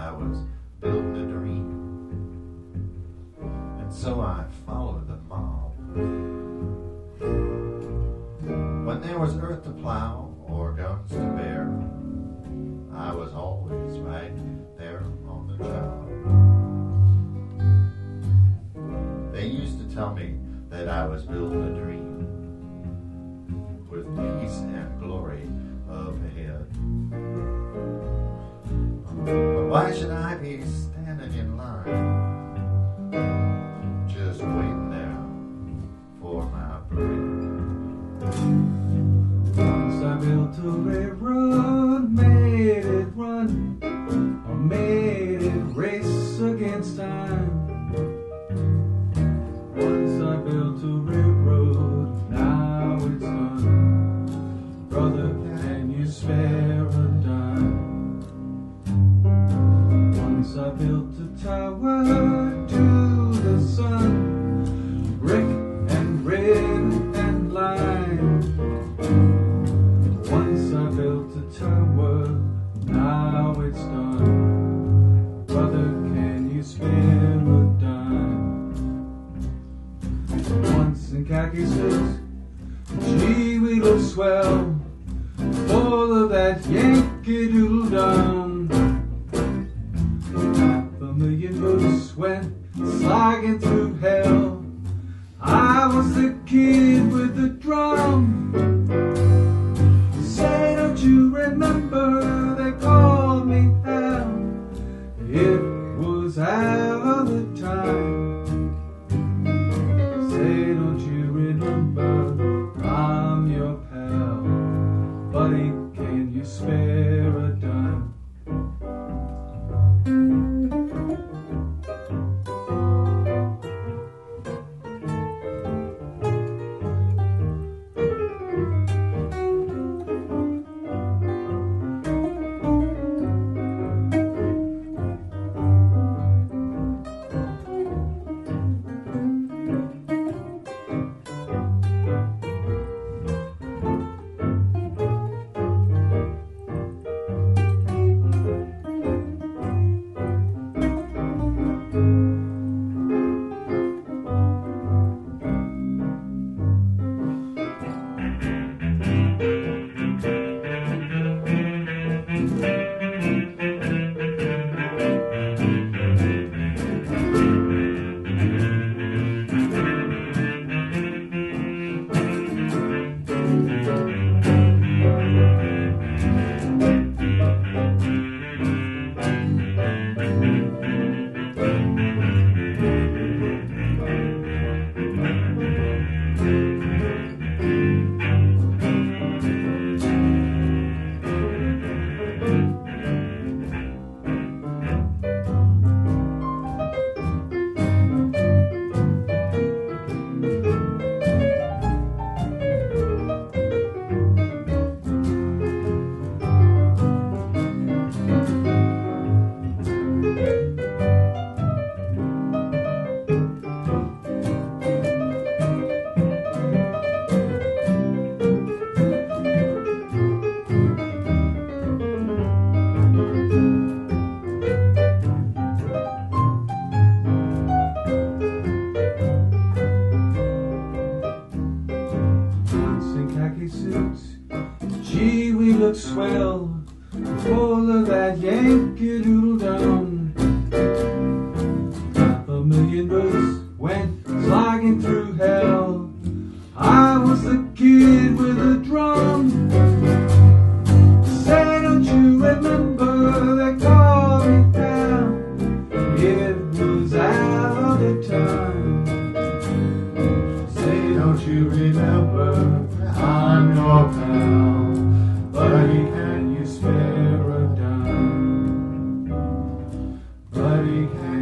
I was building a dream. And so I followed the mob. When there was earth to plow or guns to bear, I was always right there on the job. They used to tell me that I was building a dream with peace and glory up ahead. But why should I be standing in line, just waiting there for my bread? Once I built a railroad, made it run, or made it race against time. Once I built a railroad, now it's done. Brother, can you spare a dime? Once I built a tower to the sun, brick and red and lime. Once I built a tower, now it's done. Brother, can you spare a dime? Once in khaki suits, gee, we look swell, full of that Yankee Doodle Dum. $500,000 bullets went slogging through hell. I was the kid with the drum. Say, don't you remember they called me Hal? It was out of the time. Say, don't you remember I'm your pal? Buddy, can you spare a dime? Gee, we look swell, full of that Yankee Doodle Dum. $500,000 bullets went slogging through hell. I was the kid with a drum. Say, don't you remember they called me Hal? It was out of time. Say, don't you remember I'm your pal? Buddy, can you spare a dime? Buddy, can